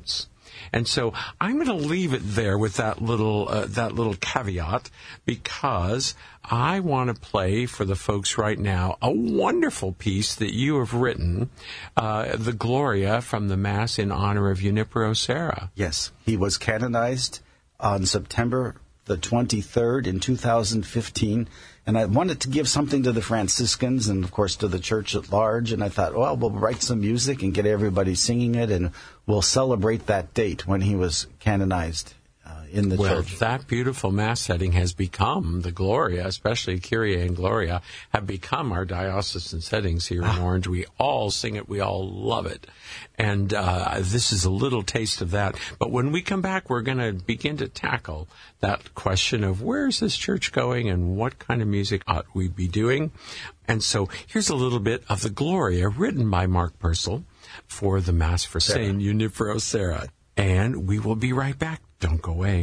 And so I'm going to leave it there with that little uh, that little caveat, because I want to play for the folks right now a wonderful piece that you have written, uh, the Gloria from the Mass in honor of Junipero Serra. Yes, he was canonized on September the twenty-third in two thousand fifteen, and I wanted to give something to the Franciscans and, of course, to the church at large, and I thought, well, we'll write some music and get everybody singing it, and we'll celebrate that date when he was canonized uh, in the well, church. That beautiful Mass setting has become the Gloria, especially Kyrie and Gloria, have become our diocesan settings here in Orange. We all sing it. We all love it. And uh, this is a little taste of that. But when we come back, we're going to begin to tackle that question of where is this church going and what kind of music ought we be doing. And so here's a little bit of the Gloria written by Mark Purcell for the Mass for Saint Junipero Serra. And we will be right back. Don't go away.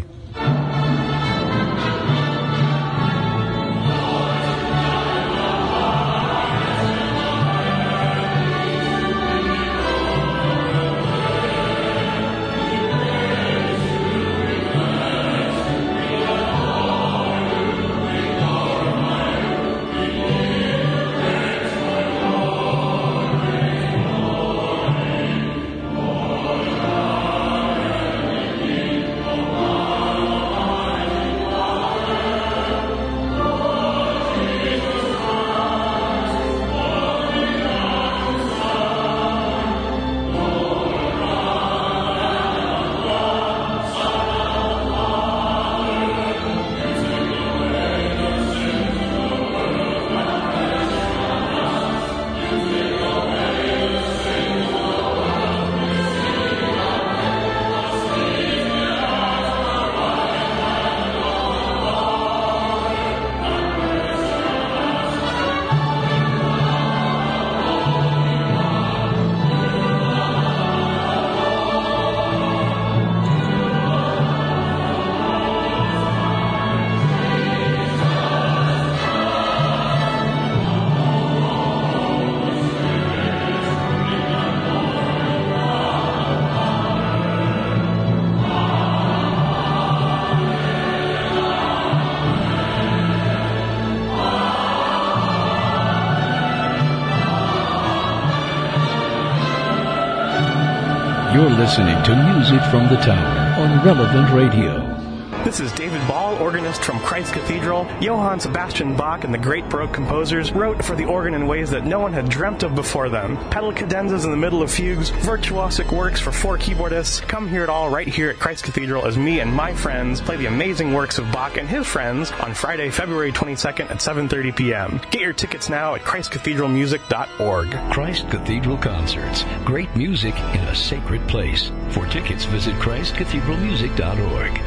You're listening to Music from the Tower on Relevant Radio. This is David Ball, organist from Christ Cathedral. Johann Sebastian Bach and the great Baroque composers wrote for the organ in ways that no one had dreamt of before them. Pedal cadenzas in the middle of fugues, virtuosic works for four keyboardists. Come hear it all right here at Christ Cathedral as me and my friends play the amazing works of Bach and his friends on Friday, February twenty-second at seven thirty p.m. Get your tickets now at christ cathedral music dot org. Christ Cathedral Concerts. Great music in a sacred place. For tickets, visit christ cathedral music dot org.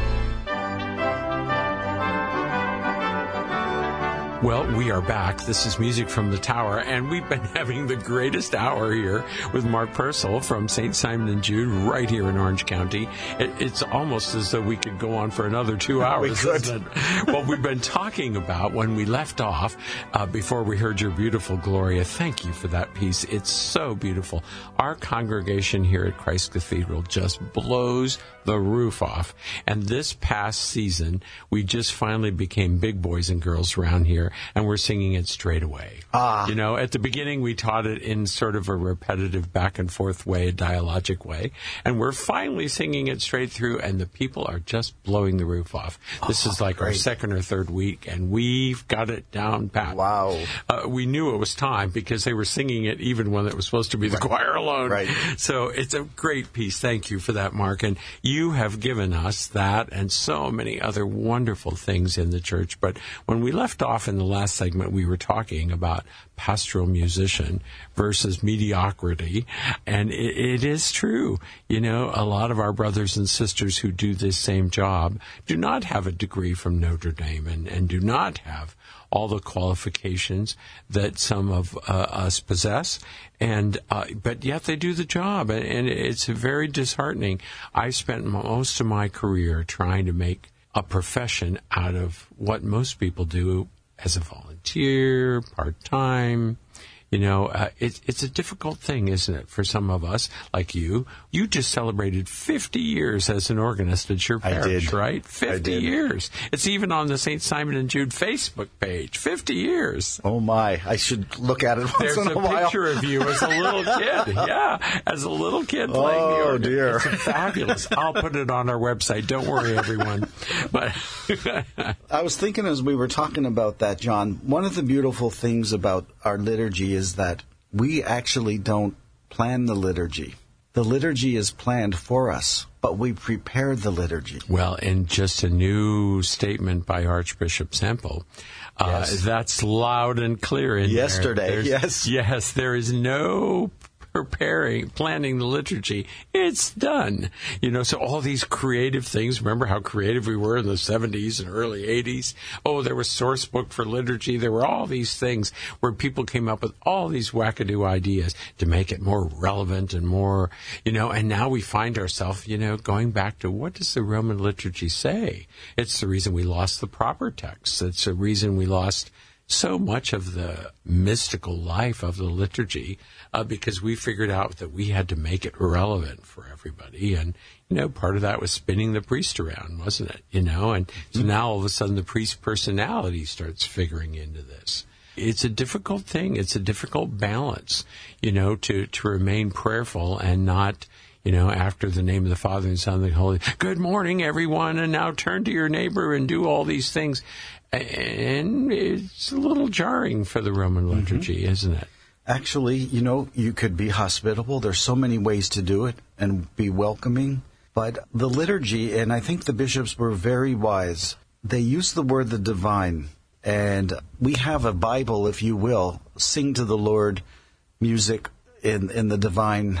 Well, we are back. This is Music from the Tower, and we've been having the greatest hour here with Mark Purcell from Saint Simon and Jude right here in Orange County. It, it's almost as though we could go on for another two hours. We could. Isn't it? What we've been talking about when we left off, uh, before we heard your beautiful Gloria, thank you for that piece. It's so beautiful. Our congregation here at Christ Cathedral just blows the roof off. And this past season, we just finally became big boys and girls around here, and we're singing it straight away. Ah. You know, at the beginning, we taught it in sort of a repetitive back and forth way, a dialogic way, and we're finally singing it straight through, and the people are just blowing the roof off. This Oh, is like great. our second or third week, and we've got it down pat. Wow. Uh, we knew it was time because they were singing it even when it was supposed to be the choir alone. Right. So it's a great piece. Thank you for that, Mark. And you have given us that and so many other wonderful things in the church. But when we left off in the last segment, we were talking about pastoral musician versus mediocrity. And it, it is true. You know, a lot of our brothers and sisters who do this same job do not have a degree from Notre Dame and, and do not have all the qualifications that some of uh, us possess, and uh, but yet they do the job, and, and it's very disheartening. I spent most of my career trying to make a profession out of what most people do as a volunteer, part-time, You know, uh, it's it's a difficult thing, isn't it, for some of us, like you? You just celebrated fifty years as an organist at your parish, I did. right? fifty I did. years. It's even on the Saint Simon and Jude Facebook page. fifty years. Oh, my. I should look at it once There's in a, a while. picture of you as a little kid. Yeah, as a little kid playing the Oh, organ. dear. It's fabulous. I'll put it on our website. Don't worry, everyone. But I was thinking as we were talking about that, John, one of the beautiful things about our liturgy is that we actually don't plan the liturgy. The liturgy is planned for us, but we prepare the liturgy. Well, and just a new statement by Archbishop Semple. Uh, Yes. That's loud and clear in Yesterday, there. There's- yes. Yes, there is no preparing, planning the liturgy. It's done. You know, so all these creative things, remember how creative we were in the seventies and early eighties? Oh, there was Source Book for Liturgy. There were all these things where people came up with all these wackadoo ideas to make it more relevant and more, you know, and now we find ourselves, you know, going back to what does the Roman liturgy say? It's the reason we lost the proper text. It's the reason we lost so much of the mystical life of the liturgy uh, because we figured out that we had to make it relevant for everybody. And, you know, part of that was spinning the priest around, wasn't it? You know, and so now all of a sudden the priest's personality starts figuring into this. It's a difficult thing. It's a difficult balance, you know, to, to remain prayerful and not, you know, after the name of the Father and Son and the Holy, good morning, everyone, and now turn to your neighbor and do all these things. And it's a little jarring for the Roman liturgy, mm-hmm. isn't it? Actually, you know, you could be hospitable. There's so many ways to do it and be welcoming. But the liturgy, and I think the bishops were very wise, they used the word the divine. And we have a Bible, if you will, sing to the Lord music in, in the divine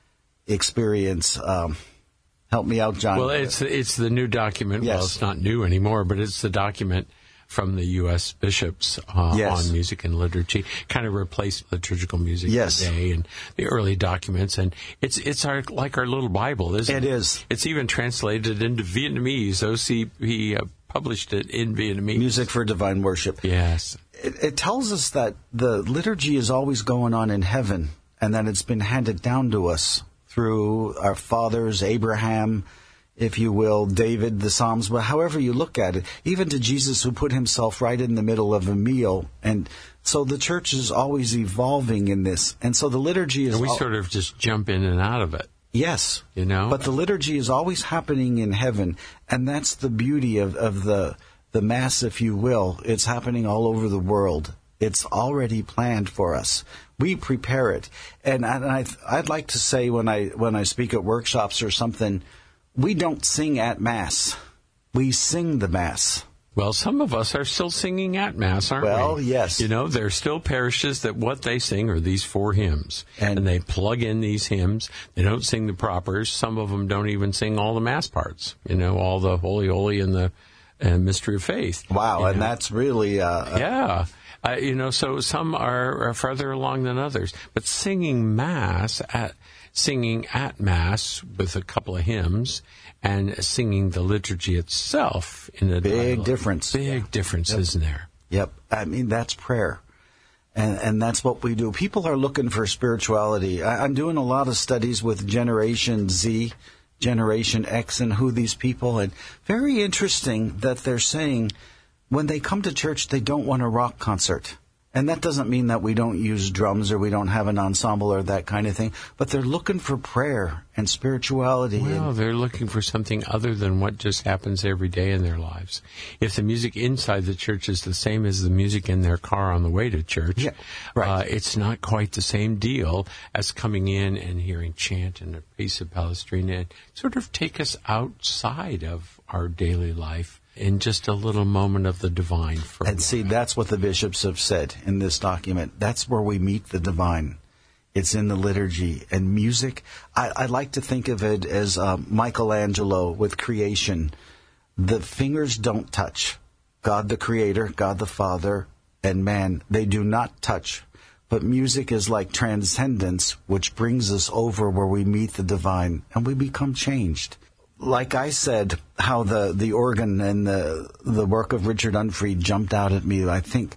experience. Um, help me out, John. Well, it's it's the new document. Yes. Well, it's not new anymore, but it's the document from the U S bishops uh, Yes. on music and liturgy. Kind of replaced liturgical music Yes. today and the early documents. And it's it's our like our little Bible, isn't it? It is. It's even translated into Vietnamese. O C P uh, published it in Vietnamese. Music for divine worship. Yes. It, it tells us that the liturgy is always going on in heaven and that it's been handed down to us through our fathers, Abraham, if you will, David, the Psalms, but however you look at it, even to Jesus who put himself right in the middle of a meal. And so the church is always evolving in this. And so the liturgy is... And we al- sort of just jump in and out of it. Yes. You know? But the liturgy is always happening in heaven, and that's the beauty of, of the, the Mass, if you will. It's happening all over the world. It's already planned for us. We prepare it. And, and I, I'd like to say when I when I speak at workshops or something, we don't sing at Mass. We sing the Mass. Well, some of us are still singing at Mass, aren't we? Well, yes. You know, there are still parishes that what they sing are these four hymns. And- And, they plug in these hymns. They don't sing the propers. Some of them don't even sing all the Mass parts. You know, all the Holy, Holy and the and Mystery of Faith. Wow, You and know? that's really... Uh, Yeah. Uh, you know, so some are, are further along than others. But singing Mass, at singing at Mass with a couple of hymns and singing the liturgy itself in a Big dialogue, difference. Big difference, isn't there? Yep. I mean, that's prayer. And, and that's what we do. People are looking for spirituality. I, I'm doing a lot of studies with Generation Z, Generation X, and who these people. And very interesting that they're saying when they come to church, they don't want a rock concert. And that doesn't mean that we don't use drums or we don't have an ensemble or that kind of thing. But they're looking for prayer and spirituality. Well, and, they're looking for something other than what just happens every day in their lives. If the music inside the church is the same as the music in their car on the way to church, Yeah, right. uh, it's not quite the same deal as coming in and hearing chant and a piece of Palestrina and sort of take us outside of our daily life in just a little moment of the divine. For a And see, that's what the bishops have said in this document. That's where we meet the divine. It's in the liturgy. And music, I, I like to think of it as uh, Michelangelo with creation. The fingers don't touch. God the Creator, God the Father, and man, they do not touch. But music is like transcendence, which brings us over where we meet the divine, and we become changed. Like I said, how the, the organ and the the work of Richard Unfried jumped out at me. I think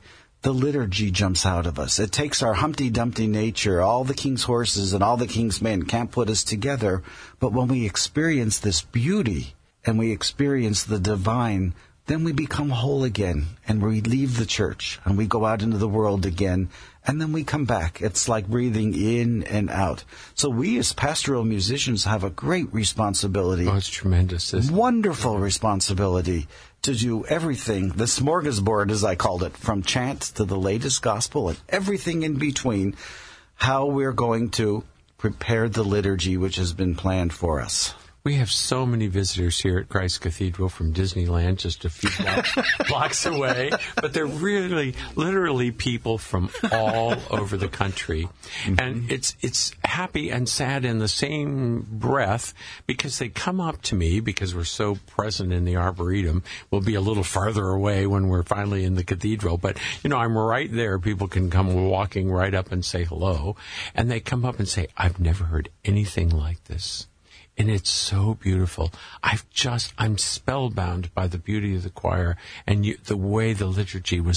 the liturgy jumps out of us. It takes our Humpty Dumpty nature. All the king's horses and all the king's men can't put us together. But when we experience this beauty and we experience the divine, then we become whole again, and we leave the church, and we go out into the world again, and then we come back. It's like breathing in and out. So we as pastoral musicians have a great responsibility. Oh, it's tremendous. Isn't it? Wonderful responsibility to do everything, the smorgasbord, as I called it, from chant to the latest gospel and everything in between, how we're going to prepare the liturgy which has been planned for us. We have so many visitors here at Christ Cathedral from Disneyland, just a few blocks, blocks away. But they're really, literally people from all over the country. Mm-hmm. And it's it's happy and sad in the same breath, because they come up to me, because we're so present in the Arboretum. We'll be a little farther away when we're finally in the cathedral. But, you know, I'm right there. People can come walking right up and say hello. And they come up and say, I've never heard anything like this. And it's so beautiful. I've just, I'm spellbound by the beauty of the choir and you, the way the liturgy was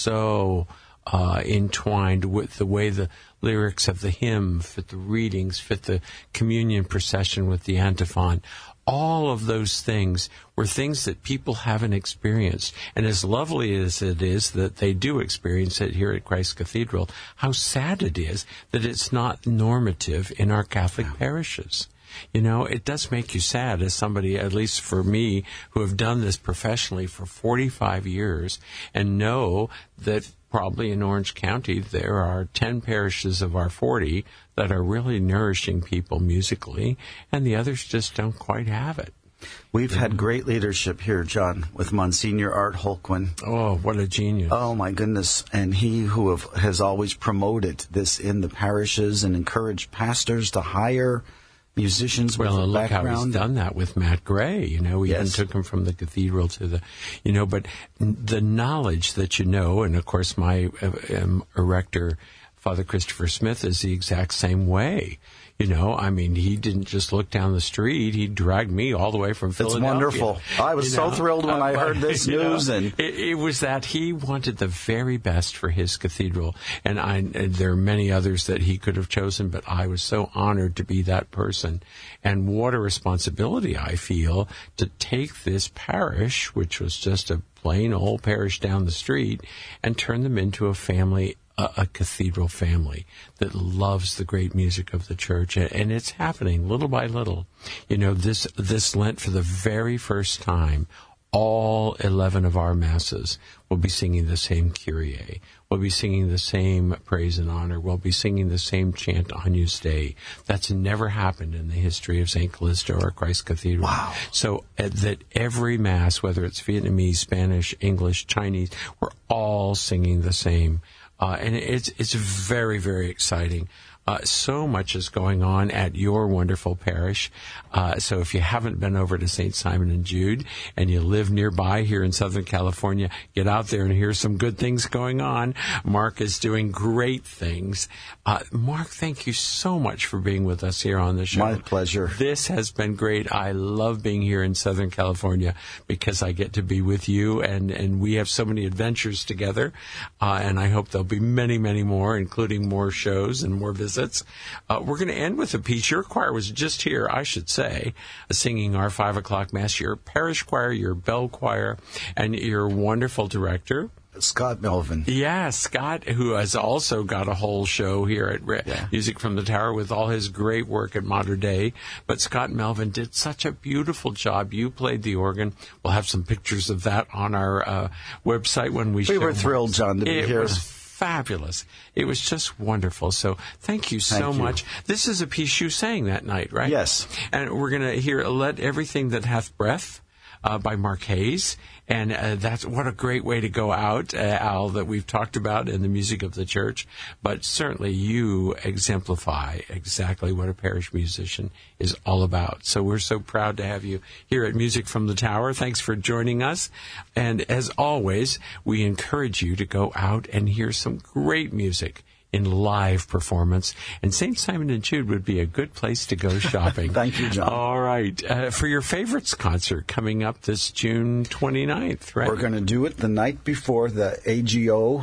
so uh, entwined with the way the lyrics of the hymn fit the readings, fit the communion procession with the antiphon. All of those things were things that people haven't experienced. And as lovely as it is that they do experience it here at Christ Cathedral, how sad it is that it's not normative in our Catholic parishes. You know, it does make you sad as somebody, at least for me, who have done this professionally for forty-five years and know that probably in Orange County there are ten parishes of our forty that are really nourishing people musically, and the others just don't quite have it. We've had great leadership here, John, with Monsignor Art Holquin. Oh, what a genius. Oh, my goodness. And he who have, has always promoted this in the parishes and encouraged pastors to hire musicians with well, a look background. How he's done that with Matt Gray. You know, we yes. even took him from the cathedral to the, you know, but the knowledge that you know, and of course my um, erector, Father Christopher Smith, is the exact same way. You know, I mean, he didn't just look down the street. He dragged me all the way from Philadelphia. It's wonderful. I was you so know, thrilled when uh, I heard this news. Know, and it, it was that he wanted the very best for his cathedral. And, I, and there are many others that he could have chosen, but I was so honored to be that person. And what a responsibility I feel to take this parish, which was just a plain old parish down the street, and turn them into a family, a, a cathedral family that loves the great music of the church. And it's happening little by little. You know, this this Lent, for the very first time, all eleven of our masses will be singing the same Kyrie. We'll be singing the same praise and honor. We'll be singing the same chant, Agnus Dei. That's never happened in the history of Saint Callisto or Christ Cathedral. Wow. So uh, that every Mass, whether it's Vietnamese, Spanish, English, Chinese, we're all singing the same. Uh, and it's it's very, very exciting. Uh, so much is going on at your wonderful parish. Uh, so if you haven't been over to Saint Simon and Jude and you live nearby here in Southern California, get out there and hear some good things going on. Mark is doing great things. Uh, Mark, thank you so much for being with us here on the show. My pleasure. This has been great. I love being here in Southern California because I get to be with you, and, and we have so many adventures together. Uh, and I hope there'll be many, many more, including more shows and more visits. Uh, we're going to end with a piece. Your choir was just here, I should say, singing our five o'clock Mass. Your parish choir, your bell choir, and your wonderful director, Scott Melvin. Yeah, Scott, who has also got a whole show here at Re- yeah. Music from the Tower with all his great work at Mater Dei. But Scott Melvin did such a beautiful job. You played the organ. We'll have some pictures of that on our uh, website when we We show were thrilled, John, to be it here. Was fabulous. It was just wonderful. So thank you so Thank you. much. This is a piece you sang that night, right? Yes. And we're going to hear Let Everything That Hath Breath uh, by Mark Hayes. And uh, that's what a great way to go out, uh, Al, that we've talked about in the music of the church. But certainly you exemplify exactly what a parish musician is all about. So we're so proud to have you here at Music from the Tower. Thanks for joining us. And as always, we encourage you to go out and hear some great music in live performance. And Saint Simon and Jude would be a good place to go shopping. Thank you, John. All right. Uh, for your favorites concert coming up this June twenty-ninth, right? We're going to do it the night before the A G O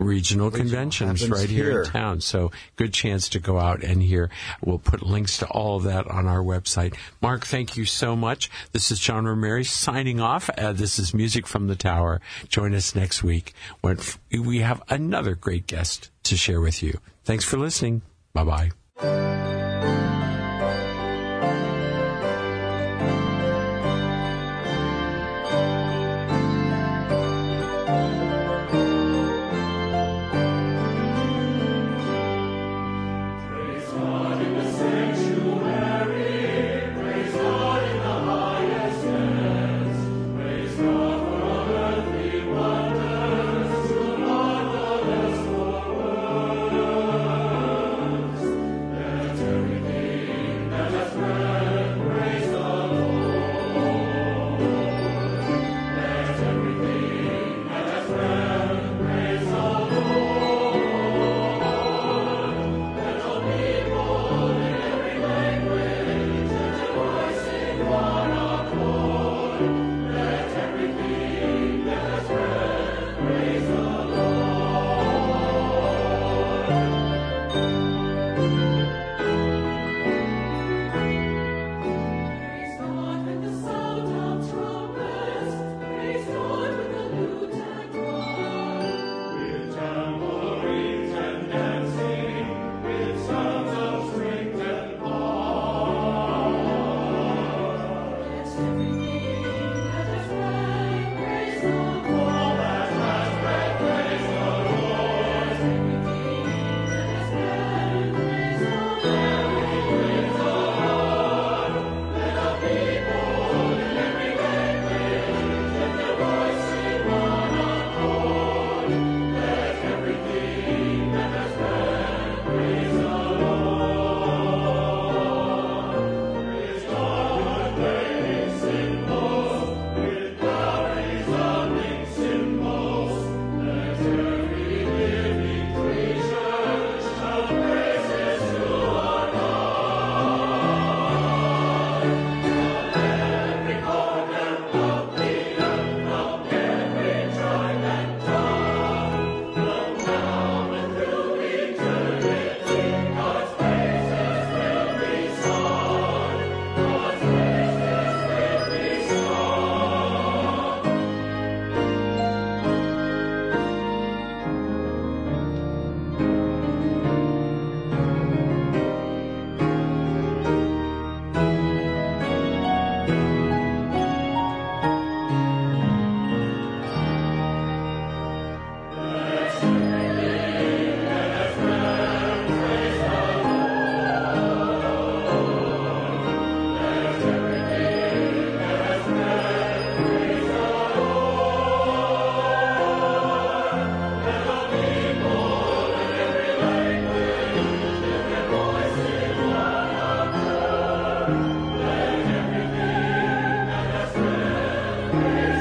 regional conventions right here, here in town. So good chance to go out and hear. We'll put links to all of that on our website. Mark, thank you so much. This is John Ramirez signing off. Uh, this is Music from the Tower. Join us next week when we have another great guest to share with you. Thanks for listening. Bye-bye. Praise